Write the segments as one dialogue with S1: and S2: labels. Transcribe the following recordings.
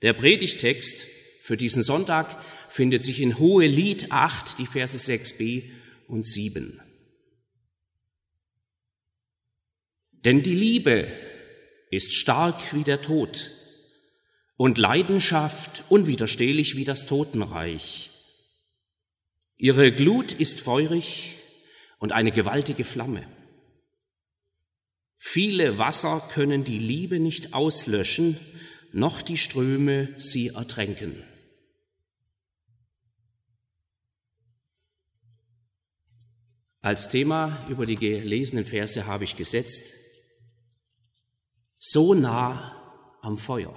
S1: Der Predigtext für diesen Sonntag findet sich in Hohelied 8, die Verse 6b und 7. Denn die Liebe ist stark wie der Tod und Leidenschaft unwiderstehlich wie das Totenreich. Ihre Glut ist feurig und eine gewaltige Flamme. Viele Wasser können die Liebe nicht auslöschen, noch die Ströme sie ertränken. Als Thema über die gelesenen Verse habe ich gesetzt: So nah am Feuer.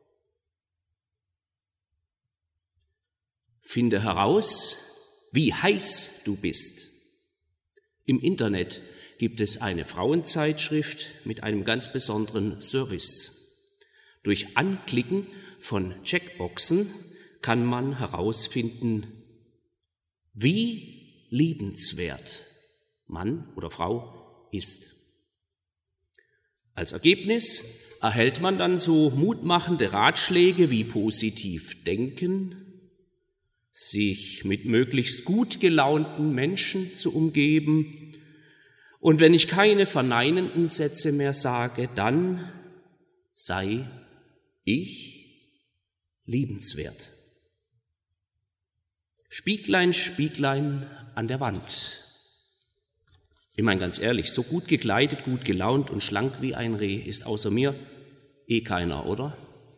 S1: Finde heraus, wie heiß du bist. Im Internet gibt es eine Frauenzeitschrift mit einem ganz besonderen Service. Durch Anklicken von Checkboxen kann man herausfinden, wie liebenswert Mann oder Frau ist. Als Ergebnis erhält man dann so mutmachende Ratschläge wie positiv denken, sich mit möglichst gut gelaunten Menschen zu umgeben, und wenn ich keine verneinenden Sätze mehr sage, dann sei ich liebenswert. Spieglein, Spieglein an der Wand. Ich meine ganz ehrlich, so gut gekleidet, gut gelaunt und schlank wie ein Reh ist außer mir keiner, oder?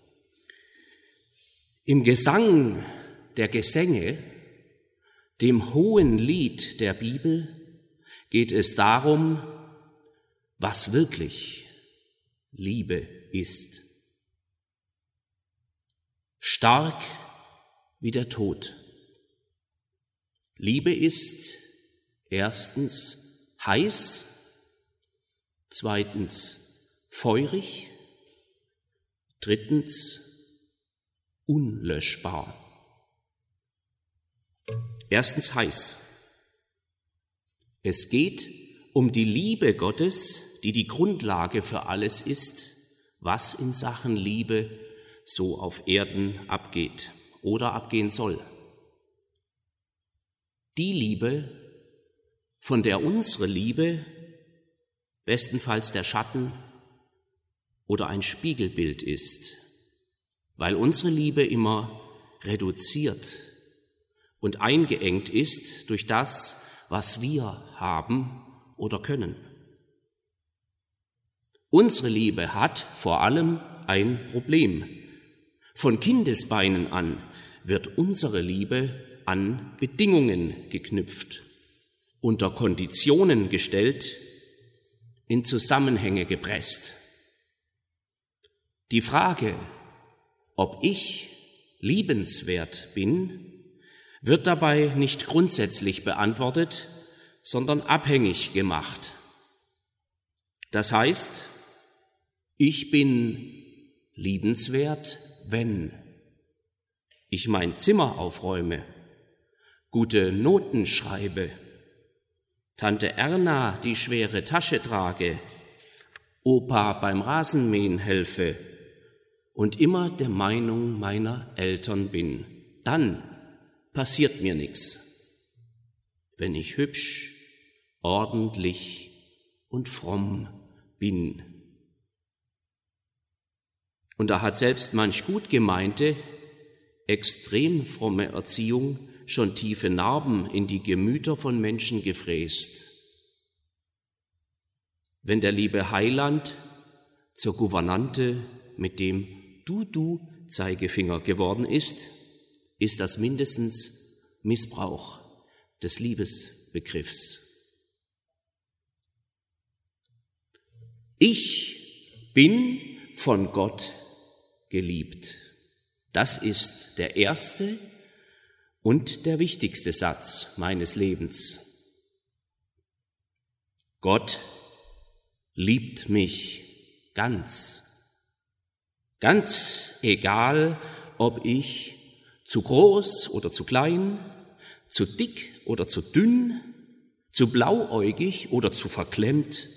S1: Im Gesang der Gesänge, dem hohen Lied der Bibel, geht es darum, was wirklich Liebe ist. Stark wie der Tod. Liebe ist erstens heiß, zweitens feurig, drittens unlöschbar. Erstens heiß. Es geht um die Liebe Gottes, die die Grundlage für alles ist, was in Sachen Liebe so auf Erden abgeht oder abgehen soll. Die Liebe, von der unsere Liebe bestenfalls der Schatten oder ein Spiegelbild ist, weil unsere Liebe immer reduziert und eingeengt ist durch das, was wir haben oder können. Unsere Liebe hat vor allem ein Problem. Von Kindesbeinen an wird unsere Liebe an Bedingungen geknüpft, unter Konditionen gestellt, in Zusammenhänge gepresst. Die Frage, ob ich liebenswert bin, wird dabei nicht grundsätzlich beantwortet, sondern abhängig gemacht. Das heißt, ich bin liebenswert, wenn ich mein Zimmer aufräume, gute Noten schreibe, Tante Erna die schwere Tasche trage, Opa beim Rasenmähen helfe und immer der Meinung meiner Eltern bin. Dann passiert mir nichts, wenn ich hübsch, ordentlich und fromm bin. Und da hat selbst manch gut gemeinte, extrem fromme Erziehung schon tiefe Narben in die Gemüter von Menschen gefräst. Wenn der liebe Heiland zur Gouvernante mit dem Du-Du-Zeigefinger geworden ist, ist das mindestens Missbrauch des Liebesbegriffs. Ich bin von Gott geliebt. Das ist der erste und der wichtigste Satz meines Lebens. Gott liebt mich ganz egal, ob ich zu groß oder zu klein, zu dick oder zu dünn, zu blauäugig oder zu verklemmt,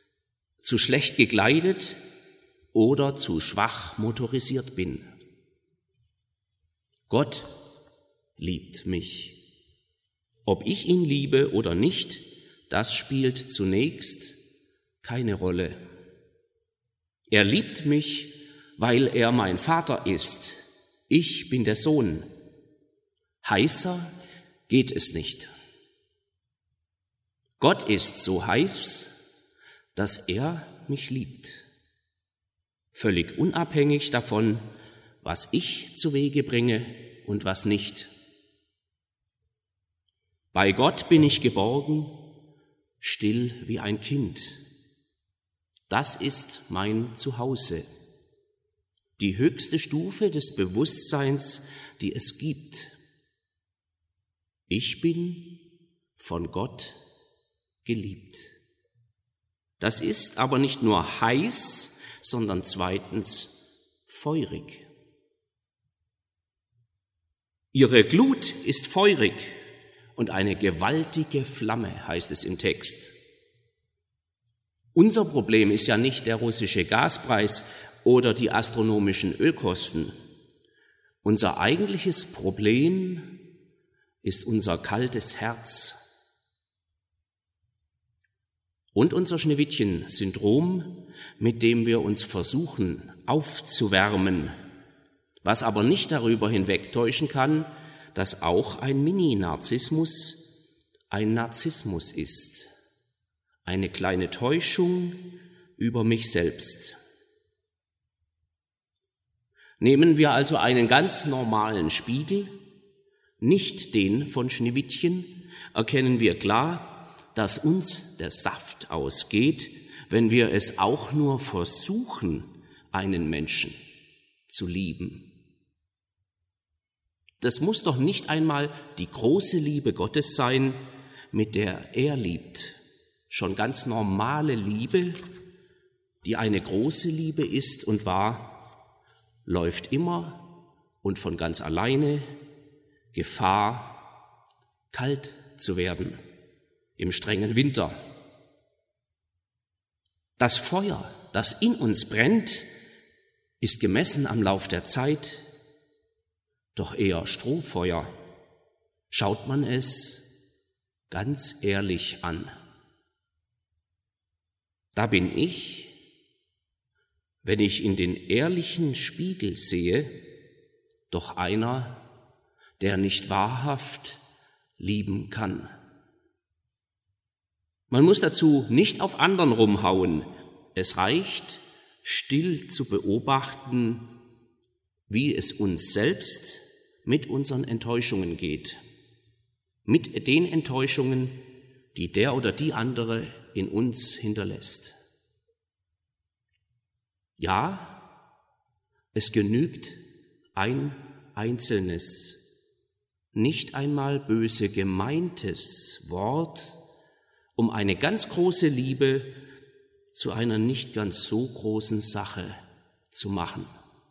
S1: zu schlecht gekleidet oder zu schwach motorisiert bin. Gott liebt mich. Ob ich ihn liebe oder nicht, das spielt zunächst keine Rolle. Er liebt mich, weil er mein Vater ist. Ich bin der Sohn. Heißer geht es nicht. Gott ist so heiß, dass er mich liebt. Völlig unabhängig davon, was ich zu Wege bringe und was nicht. Bei Gott bin ich geborgen, still wie ein Kind. Das ist mein Zuhause, die höchste Stufe des Bewusstseins, die es gibt. Ich bin von Gott geliebt. Das ist aber nicht nur heiß, sondern zweitens feurig. Ihre Glut ist feurig und eine gewaltige Flamme, heißt es im Text. Unser Problem ist ja nicht der russische Gaspreis oder die astronomischen Ölkosten. Unser eigentliches Problem ist unser kaltes Herz und unser Schneewittchen-Syndrom, mit dem wir uns versuchen aufzuwärmen, was aber nicht darüber hinwegtäuschen kann, dass auch ein Mini-Narzissmus ein Narzissmus ist, eine kleine Täuschung über mich selbst. Nehmen wir also einen ganz normalen Spiegel, nicht den von Schneewittchen, erkennen wir klar, dass uns der Saft ausgeht, wenn wir es auch nur versuchen, einen Menschen zu lieben. Das muss doch nicht einmal die große Liebe Gottes sein, mit der er liebt. Schon ganz normale Liebe, die eine große Liebe ist und war, läuft immer und von ganz alleine Gefahr, kalt zu werden im strengen Winter. Das Feuer, das in uns brennt, ist gemessen am Lauf der Zeit doch eher Strohfeuer, schaut man es ganz ehrlich an. Da bin ich, wenn ich in den ehrlichen Spiegel sehe, doch einer, der nicht wahrhaft lieben kann. Man muss dazu nicht auf anderen rumhauen. Es reicht, still zu beobachten, wie es uns selbst mit unseren Enttäuschungen geht. Mit den Enttäuschungen, die der oder die andere in uns hinterlässt. Ja, es genügt ein einzelnes, nicht einmal böse gemeintes Wort, um eine ganz große Liebe zu einer nicht ganz so großen Sache zu machen.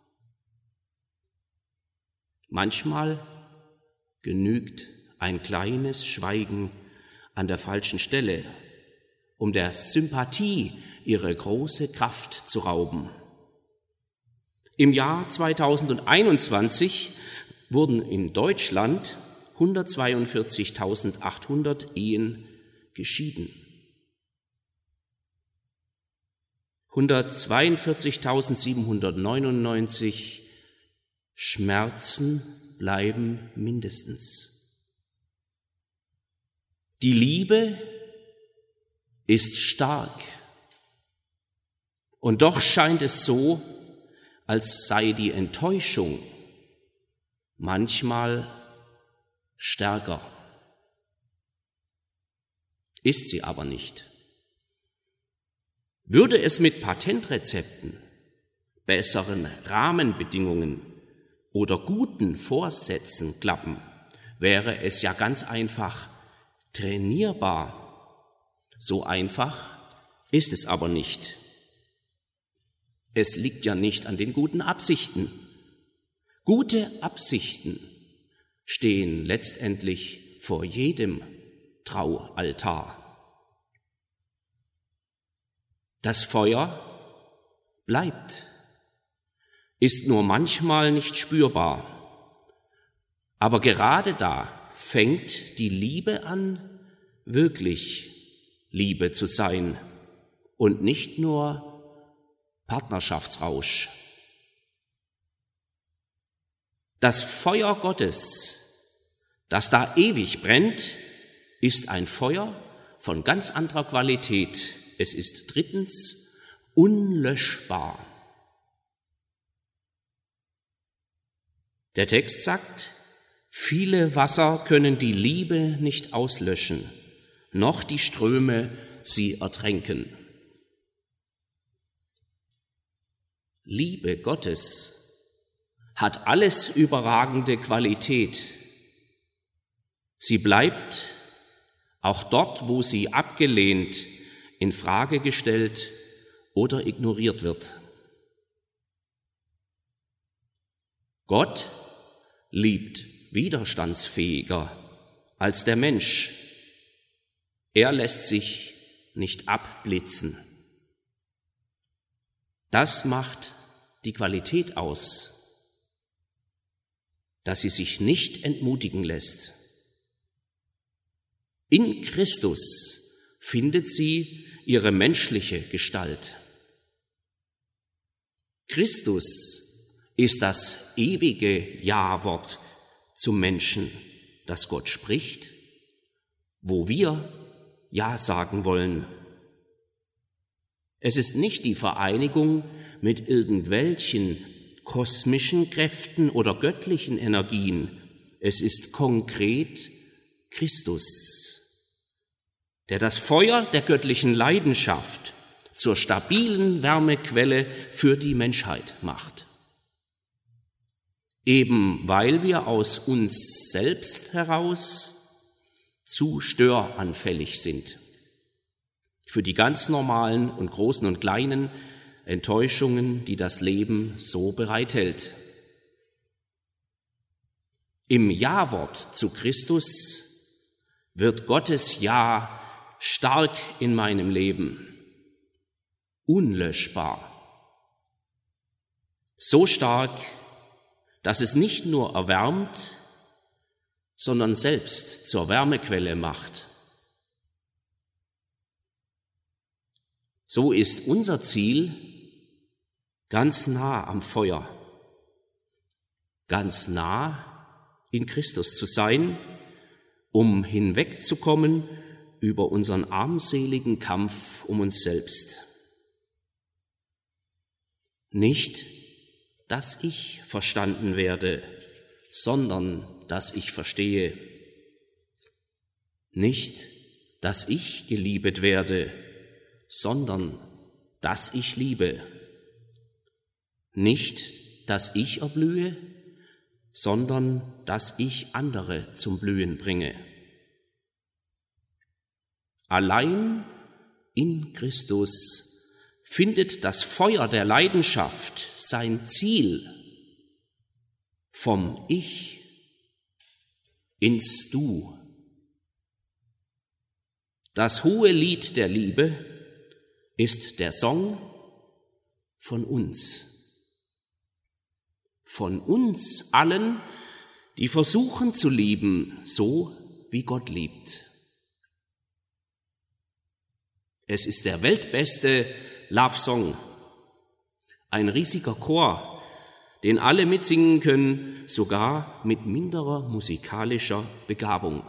S1: Manchmal genügt ein kleines Schweigen an der falschen Stelle, um der Sympathie ihre große Kraft zu rauben. Im Jahr 2021 wurden in Deutschland 142.800 Ehen geschieden. 142.799 Schmerzen bleiben mindestens. Die Liebe ist stark. Und doch scheint es so, als sei die Enttäuschung manchmal stärker. Ist sie aber nicht. Würde es mit Patentrezepten, besseren Rahmenbedingungen oder guten Vorsätzen klappen, wäre es ja ganz einfach trainierbar. So einfach ist es aber nicht. Es liegt ja nicht an den guten Absichten. Gute Absichten stehen letztendlich vor jedem Traualtar. Das Feuer bleibt, ist nur manchmal nicht spürbar Aber gerade da fängt die Liebe an, wirklich Liebe zu sein und nicht nur Partnerschaftsrausch. Das Feuer Gottes, das da ewig brennt, ist ein Feuer von ganz anderer Qualität. Es ist drittens unlöschbar. Der Text sagt, viele Wasser können die Liebe nicht auslöschen, noch die Ströme sie ertränken. Liebe Gottes hat alles überragende Qualität. Sie bleibt auch dort, wo sie abgelehnt, in Frage gestellt oder ignoriert wird. Gott liebt widerstandsfähiger als der Mensch. Er lässt sich nicht abblitzen. Das macht die Qualität aus, dass sie sich nicht entmutigen lässt. In Christus findet sie ihre menschliche Gestalt. Christus ist das ewige Ja-Wort zum Menschen, das Gott spricht, wo wir Ja sagen wollen. Es ist nicht die Vereinigung mit irgendwelchen kosmischen Kräften oder göttlichen Energien. Es ist konkret Christus, der das Feuer der göttlichen Leidenschaft zur stabilen Wärmequelle für die Menschheit macht. Eben weil wir aus uns selbst heraus zu störanfällig sind für die ganz normalen und großen und kleinen Enttäuschungen, die das Leben so bereithält. Im Ja-Wort zu Christus wird Gottes Ja stark in meinem Leben, unlöschbar. So stark, dass es nicht nur erwärmt, sondern selbst zur Wärmequelle macht. So ist unser Ziel ganz nah am Feuer, ganz nah in Christus zu sein, um hinwegzukommen über unseren armseligen Kampf um uns selbst. Nicht, dass ich verstanden werde, sondern dass ich verstehe. Nicht, dass ich geliebet werde, sondern dass ich liebe. Nicht, dass ich erblühe, sondern dass ich andere zum Blühen bringe. Allein in Christus findet das Feuer der Leidenschaft sein Ziel vom Ich ins Du. Das hohe Lied der Liebe ist der Song von uns allen, die versuchen zu lieben, so wie Gott liebt. Es ist der weltbeste Love Song, ein riesiger Chor, den alle mitsingen können, sogar mit minderer musikalischer Begabung.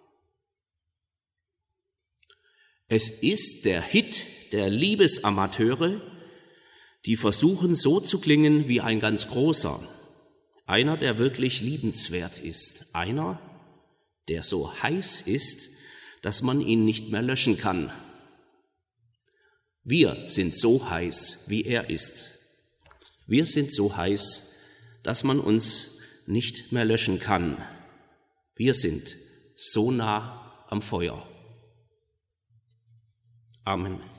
S1: Es ist der Hit der Liebesamateure, die versuchen so zu klingen wie ein ganz großer, einer, der wirklich liebenswert ist, einer, der so heiß ist, dass man ihn nicht mehr löschen kann. Wir sind so heiß, wie er ist. Wir sind so heiß, dass man uns nicht mehr löschen kann. Wir sind so nah am Feuer. Amen.